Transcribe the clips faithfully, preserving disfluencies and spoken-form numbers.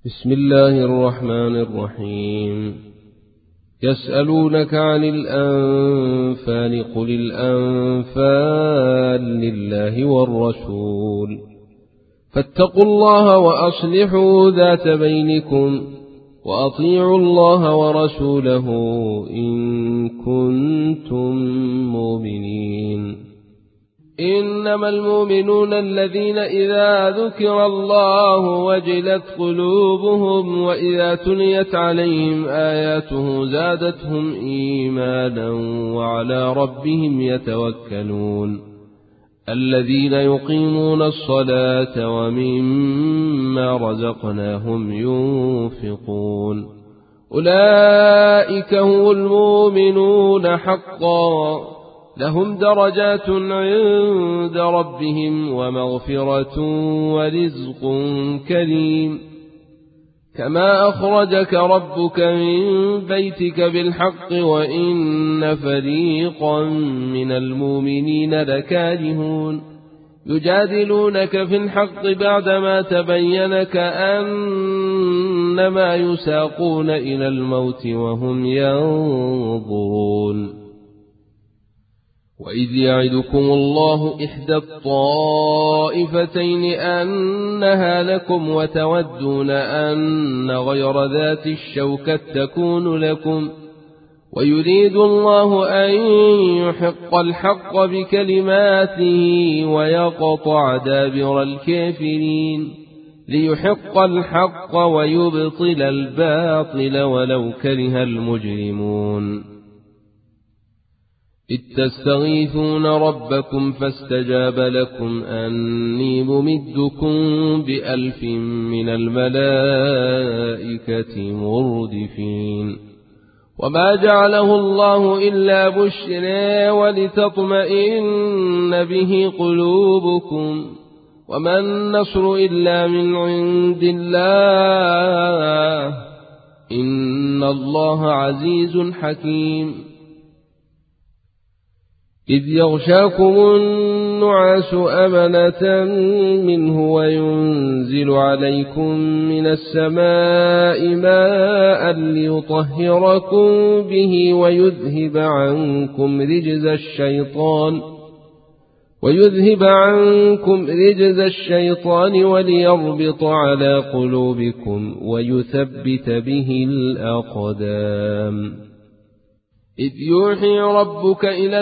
بسم الله الرحمن الرحيم. يسألونك عن الأنفال قل الأنفال لله والرسول فاتقوا الله وأصلحوا ذات بينكم وأطيعوا الله ورسوله إن كنتم مؤمنين. إنما المؤمنون الذين إذا ذكر الله وجلت قلوبهم وإذا تليت عليهم آياته زادتهم إيمانا وعلى ربهم يتوكلون. الذين يقيمون الصلاة ومما رزقناهم ينفقون أولئك هم المؤمنون حقا لهم درجات عند ربهم ومغفرة ورزق كريم. كما أخرجك ربك من بيتك بالحق وإن فريقا من المؤمنين لكارهون يجادلونك في الحق بعدما تبين كأنما يساقون إلى الموت وهم ينظرون. وإذ يعدكم الله إحدى الطائفتين أنها لكم وتودون أن غير ذات الشوكة تكون لكم ويريد الله أن يحق الحق بكلماته ويقطع دابر الكافرين ليحق الحق ويبطل الباطل ولو كره المجرمون. إذ تستغيثون ربكم فاستجاب لكم أني ممدكم بألف من الملائكة مردفين. وما جعله الله إلا بشرى ولتطمئن به قلوبكم وما النصر إلا من عند الله إن الله عزيز حكيم. إذ يغشاكم النعاس أمنة منه وينزل عليكم من السماء ماء ليطهركم به ويذهب عنكم رجز الشيطان ويذهب عنكم رجز الشيطان وليربط على قلوبكم ويثبت به الأقدام. إذ يوحي ربك إلى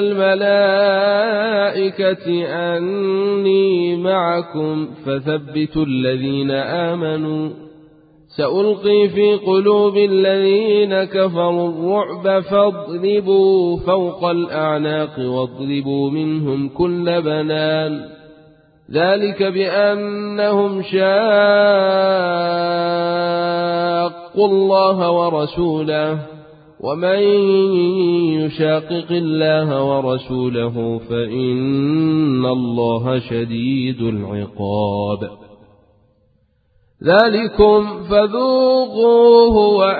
الملائكة أني معكم فثبتوا الذين آمنوا سألقي في قلوب الذين كفروا الرعب فاضربوا فوق الأعناق واضربوا منهم كل بنان ذلك بأنهم شاقوا الله ورسوله ومن يشاقق الله ورسوله فإن الله شديد العقاب. ذلكم فذوقوه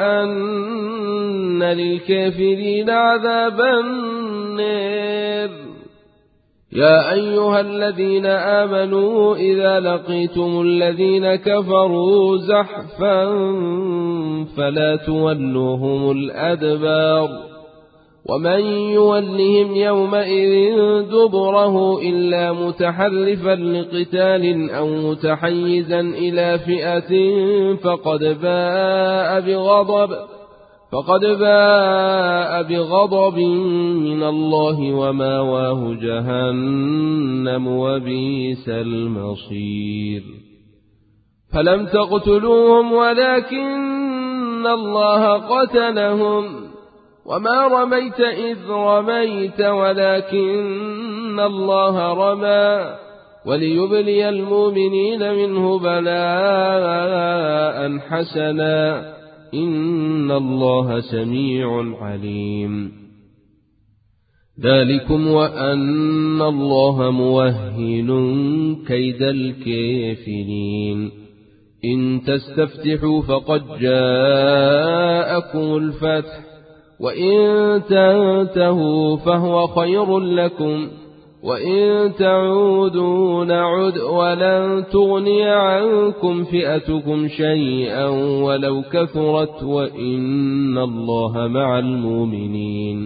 وأن للكافرين عذاب النار. يا أيها الذين آمنوا إذا لقيتم الذين كفروا زحفا فلا تولوهم الأدبار ومن يولهم يومئذ دبره إلا متحرفا لقتال أو متحيزا إلى فئة فقد باء بغضب فقد باء بغضب من الله وماواه جهنم وبئس المصير. فلم تقتلوهم ولكن الله قتلهم وما رميت إذ رميت ولكن الله رمى وليبلي المؤمنين منه بلاء حسنا إن الله سميع عليم. ذلكم وأن الله موهن كيد الكافرين. إن تستفتحوا فقد جاءكم الفتح وإن تنتهوا فهو خير لكم وإن تعودوا نعد ولن تغني عنكم فئتكم شيئا ولو كثرت وإن الله مع المؤمنين.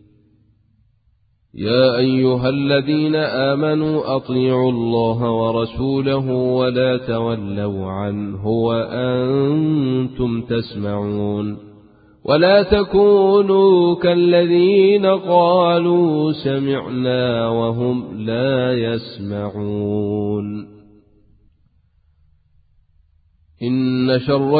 يا أيها الذين آمنوا أطيعوا الله ورسوله ولا تولوا عنه وأنتم تسمعون ولا تكونوا كالذين قالوا سمعنا وهم لا يسمعون. إن شر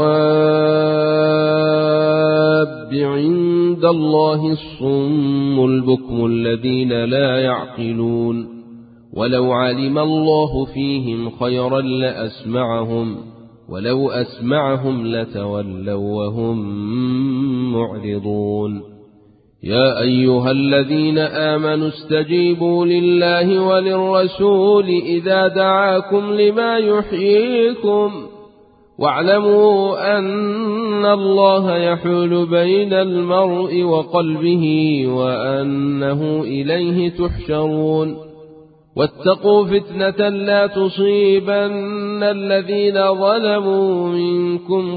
الدواب عند الله الصم البكم الذين لا يعقلون ولو علم الله فيهم خيرا لأسمعهم ولو أسمعهم لتولوا وهم معرضون. يا أيها الذين آمنوا استجيبوا لله وللرسول إذا دعاكم لما يحييكم واعلموا أن الله يحول بين المرء وقلبه وأنه إليه تحشرون. واتقوا فتنة لا تصيبن الذين ظلموا منكم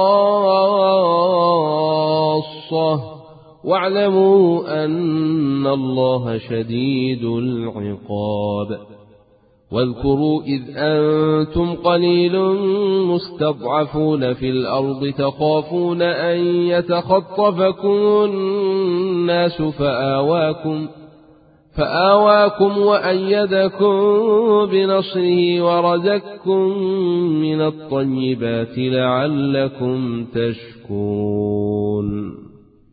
خاصة واعلموا أن الله شديد العقاب. واذكروا إذ أنتم قليل مستضعفون في الأرض تخافون أن يتخطفكم الناس فآواكم فآواكم وأيدكم بنصره ورزقكم من الطيبات لعلكم تشكرون.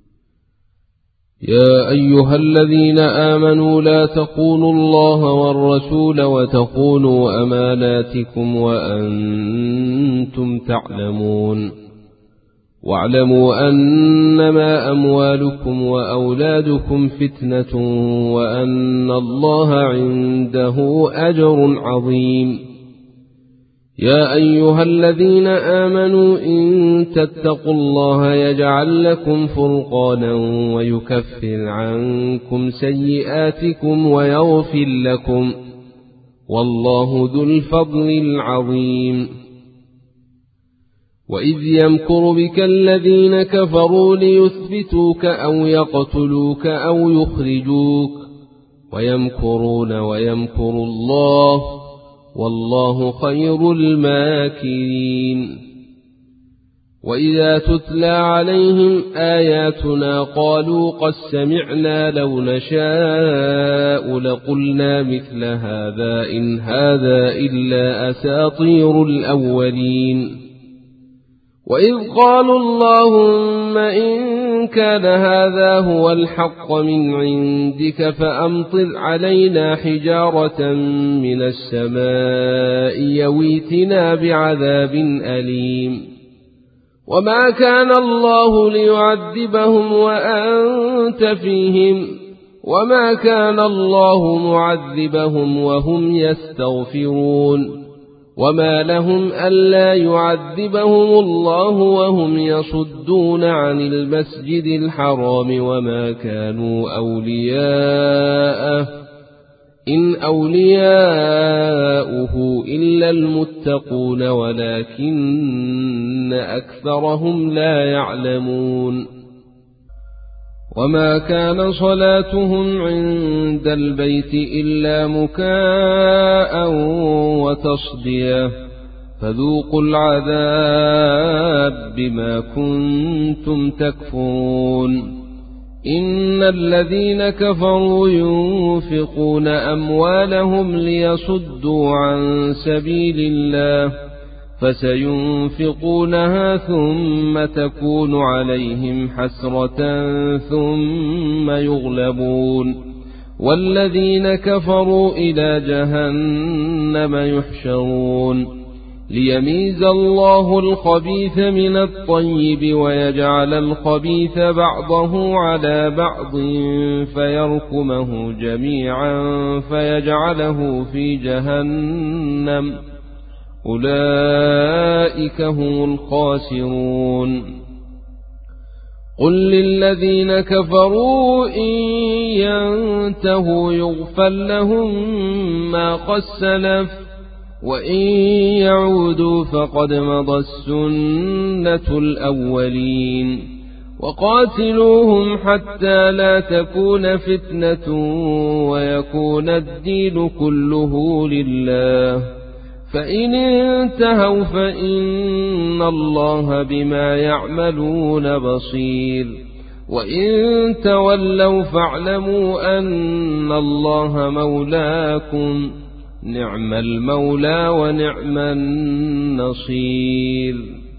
يا أيها الذين آمنوا لا تخونوا الله والرسول وتخونوا أماناتكم وأنتم تعلمون واعلموا أنما أموالكم وأولادكم فتنة وأن الله عنده أجر عظيم. يا أيها الذين آمنوا إن تتقوا الله يجعل لكم فرقانا ويكفر عنكم سيئاتكم ويغفر لكم والله ذو الفضل العظيم. وإذ يمكر بك الذين كفروا ليثبتوك أو يقتلوك أو يخرجوك ويمكرون ويمكر الله والله خير الماكرين. وإذا تتلى عليهم آياتنا قالوا قد سمعنا لو نشاء لقلنا مثل هذا إن هذا إلا أساطير الأولين. وإذ قالوا اللهم إن كان هذا هو الحق من عندك فأمطر علينا حجارة من السماء يويتنا بعذاب أليم. وما كان الله ليعذبهم وأنت فيهم وما كان الله معذبهم وهم يستغفرون. وما لهم ألا يعذبهم الله وهم يصدون عن المسجد الحرام وما كانوا أولياءه إن أولياؤه إلا المتقون ولكن أكثرهم لا يعلمون. وما كان صلاتهم عند البيت إلا مكاء وتصدية فذوقوا العذاب بما كنتم تكفرون. إن الذين كفروا ينفقون أموالهم ليصدوا عن سبيل الله فسينفقونها ثم تكون عليهم حسرة ثم يغلبون والذين كفروا إلى جهنم يحشرون ليميز الله الخبيث من الطيب ويجعل الخبيث بعضه على بعض فيركمه جميعا فيجعله في جهنم أولئك هم الخاسرون. قل للذين كفروا إن ينتهوا يغفر لهم ما قد سلف وإن يعودوا فقد مضت سنة الأولين وقاتلوهم حتى لا تكون فتنة ويكون الدين كله لله فإن انتهوا فإن الله بما يعملون بصير وإن تولوا فاعلموا أن الله مولاكم نعم المولى ونعم النصير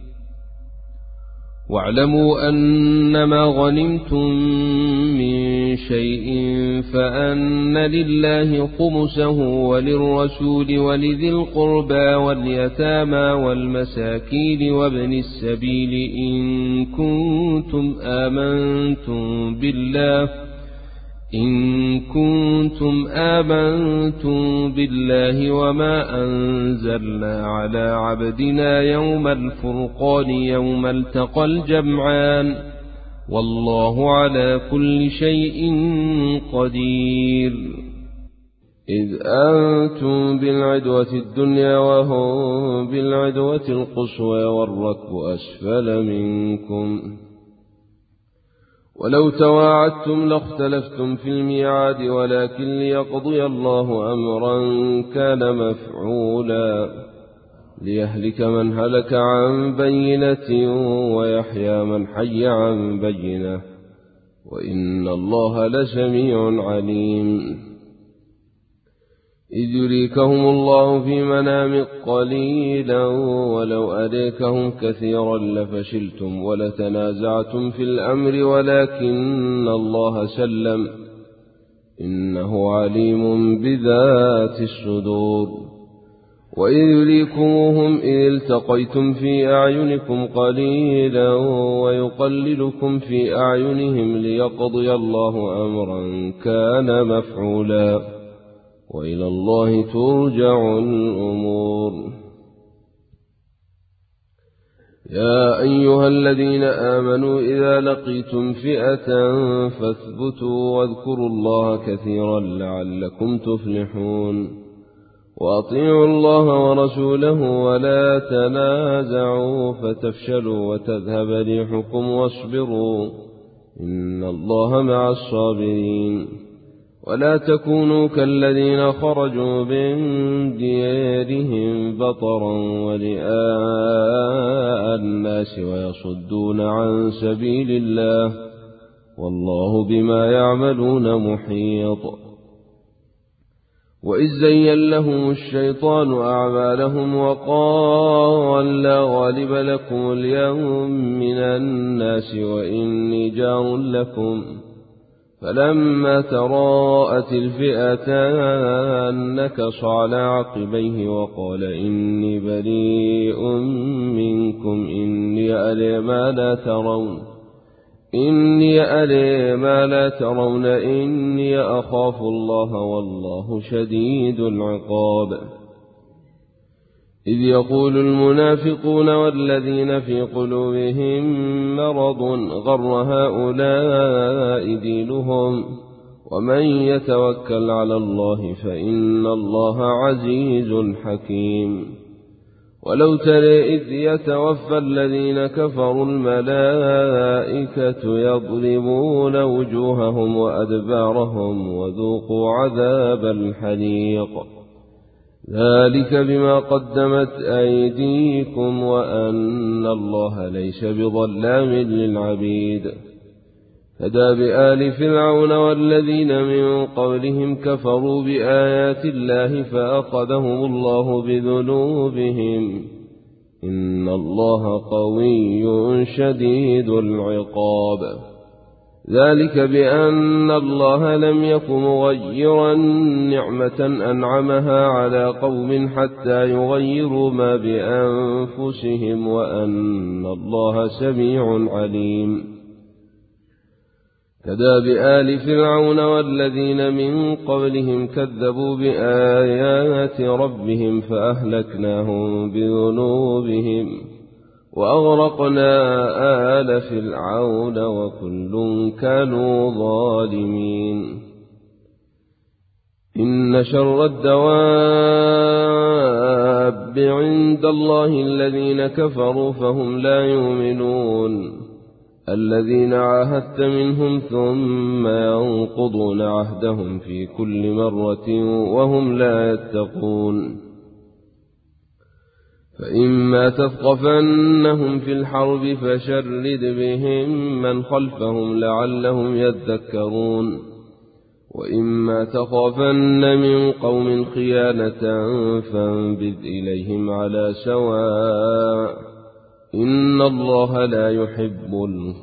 واعلموا أنما غنمتم من شيء فأن لله خمسه وللرسول ولذي القربى واليتامى والمساكين وابن السبيل إن كنتم آمنتم بالله إن كنتم آمنتم بالله وما أنزلنا على عبدنا يوم الفرقان يوم التقى الجمعان والله على كل شيء قدير إذ أنتم بالعدوة الدنيا وهم بالعدوة القصوى والركب أسفل منكم ولو تواعدتم لاختلفتم في الميعاد ولكن ليقضي الله أمرا كان مفعولا ليهلك من هلك عن بينة ويحيى من حي عن بينة وإن الله لسميع عليم إذ يريكهم الله في منامك قليلا ولو أريكهم كثيرا لفشلتم ولتنازعتم في الأمر ولكن الله سلم إنه عليم بذات الصدور وإذ يريكموهم إذ التقيتم في أعينكم قليلا ويقللكم في أعينهم ليقضي الله أمرا كان مفعولا وإلى الله ترجع الأمور يا أيها الذين آمنوا إذا لقيتم فئة فاثبتوا واذكروا الله كثيرا لعلكم تفلحون وأطيعوا الله ورسوله ولا تنازعوا فتفشلوا وتذهب ريحكم واصبروا إن الله مع الصابرين ولا تكونوا كالذين خرجوا من ديارهم بطرا ورئاء الناس ويصدون عن سبيل الله والله بما يعملون محيط وإذ زين لهم الشيطان أعمالهم وقال لا غالب لكم اليوم من الناس وإني جار لكم فلما تراءت الفئتان نكص على عقبيه وقال إني بريء منكم إني أرى ما لا ترون إني أرى ما لا ترون إني أخاف الله والله شديد العقاب إذ يقول المنافقون والذين في قلوبهم مرض غر هؤلاء دينهم ومن يتوكل على الله فإن الله عزيز حكيم ولو ترى إذ يتوفى الذين كفروا الملائكة يضربون وجوههم وأدبارهم وذوقوا عذاب الحريق ذلك بما قدمت أيديكم وأن الله ليس بظلام للعبيد فداب آل فرعون والذين من قبلهم كفروا بآيات الله فأخذهم الله بذنوبهم إن الله قوي شديد العقاب ذلك بأن الله لم يك مغيرا نعمة أنعمها على قوم حتى يغيروا ما بأنفسهم وأن الله سميع عليم كداب آل فرعون والذين من قبلهم كذبوا بآيات ربهم فأهلكناهم بذنوبهم وأغرقنا آل فرعون وكل كانوا ظالمين إن شر الدواب عند الله الذين كفروا فهم لا يؤمنون الذين عاهدت منهم ثم ينقضون عهدهم في كل مرة وهم لا يتقون فإما تثقفنهم في الحرب فشرد بهم من خلفهم لعلهم يذكرون وإما تخافن من قوم خيانة فانبذ إليهم على سواء إن الله لا يحب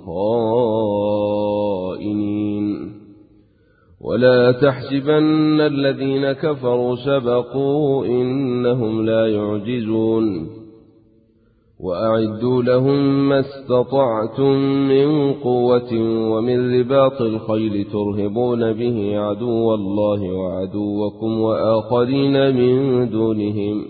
الخائنين ولا تحسبن الذين كفروا سبقوا إنهم لا يعجزون وأعدوا لهم ما استطعتم من قوة ومن رباط الخيل ترهبون به عدو الله وعدوكم وآخرين من دونهم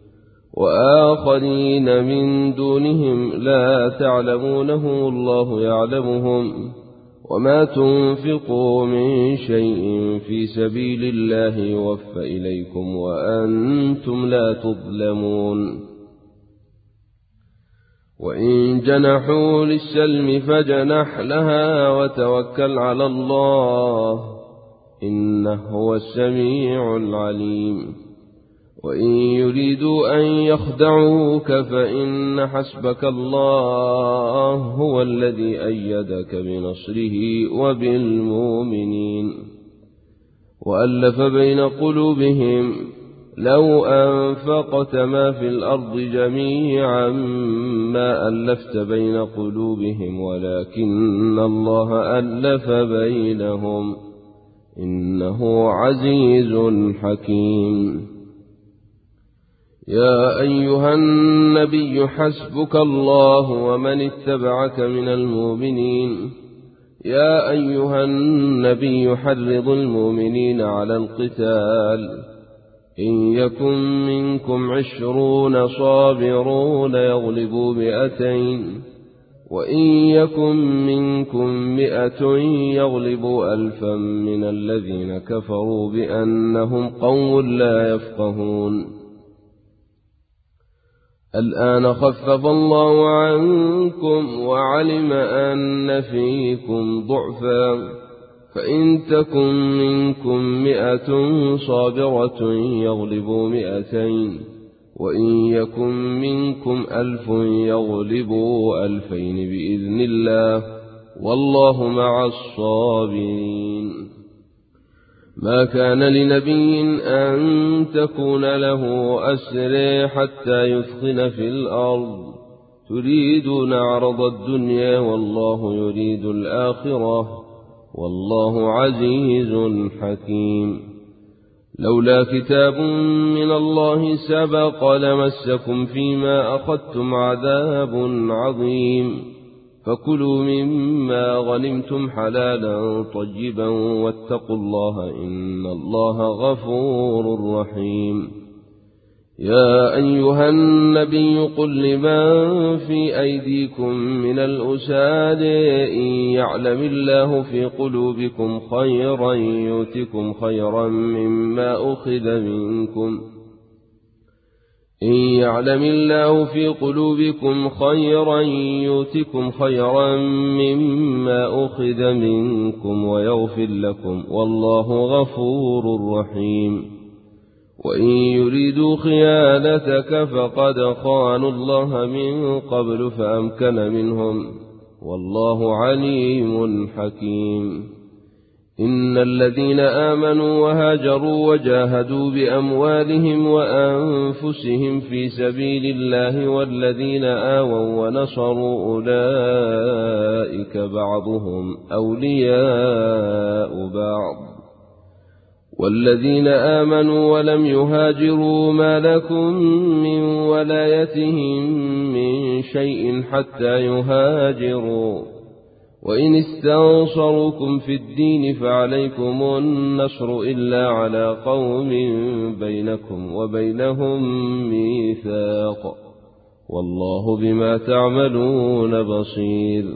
وآخرين من دونهم لا تعلمونهم الله يعلمهم وما تنفقوا من شيء في سبيل الله يوفى إليكم وأنتم لا تظلمون وإن جنحوا للسلم فجنح لها وتوكل على الله إنه هو السميع العليم وإن يريدوا أن يخدعوك فإن حسبك الله هو الذي أيدك بنصره وبالمؤمنين وألف بين قلوبهم لو أنفقت ما في الأرض جميعا ما ألفت بين قلوبهم ولكن الله ألف بينهم إنه عزيز حكيم يا أيها النبي حسبك الله ومن اتبعك من المؤمنين يا أيها النبي حرض المؤمنين على القتال إن يكن منكم عشرون صابرون يغلبوا مئتين وإن يكن منكم مئة يغلبوا ألفا من الذين كفروا بأنهم قوم لا يفقهون الآن خفف الله عنكم وعلم أن فيكم ضعفا فإن تكن منكم مئة صابرة يغلبوا مئتين وإن يكن منكم ألف يغلبوا ألفين بإذن الله والله مع الصابرين ما كان لنبي أن تكون له أسرى حتى يثخن في الأرض تريدون عرض الدنيا والله يريد الآخرة والله عزيز حكيم لولا كتاب من الله سبق لمسكم فيما أخذتم عذاب عظيم فكلوا مما غنمتم حلالا طيبا واتقوا الله إن الله غفور رحيم يا أيها النبي قل لمن في أيديكم من الأساد إن يعلم الله في قلوبكم خيرا يؤتكم خيرا مما أخذ منكم إن يعلم الله في قلوبكم خيرا يؤتكم خيرا مما أخذ منكم ويغفر لكم والله غفور رحيم وإن يريدوا خيانتك فقد خانوا الله من قبل فأمكن منهم والله عليم حكيم إن الذين آمنوا وهاجروا وجاهدوا بأموالهم وأنفسهم في سبيل الله والذين آووا ونصروا أولئك بعضهم أولياء بعض والذين آمنوا ولم يهاجروا ما لكم من ولايتهم من شيء حتى يهاجروا وإن استنصروكم في الدين فعليكم النصر إلا على قوم بينكم وبينهم ميثاق والله بما تعملون بصير.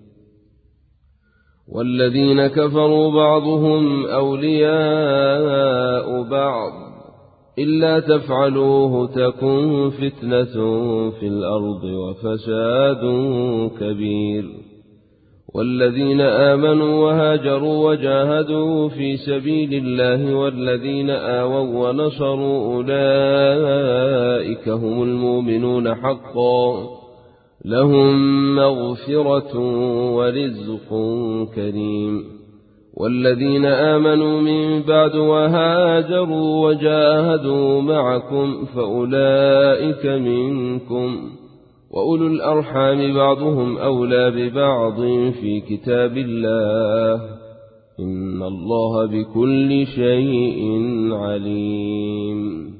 والذين كفروا بعضهم أولياء بعض إلا تفعلوه تكن فتنة في الأرض وفساد كبير. والذين آمنوا وهاجروا وجاهدوا في سبيل الله والذين آووا ونصروا أولئك هم المؤمنون حقا لهم مغفرة ورزق كريم. والذين آمنوا من بعد وهاجروا وجاهدوا معكم فأولئك منكم وأولو الأرحام بعضهم أولى ببعض في كتاب الله إن الله بكل شيء عليم.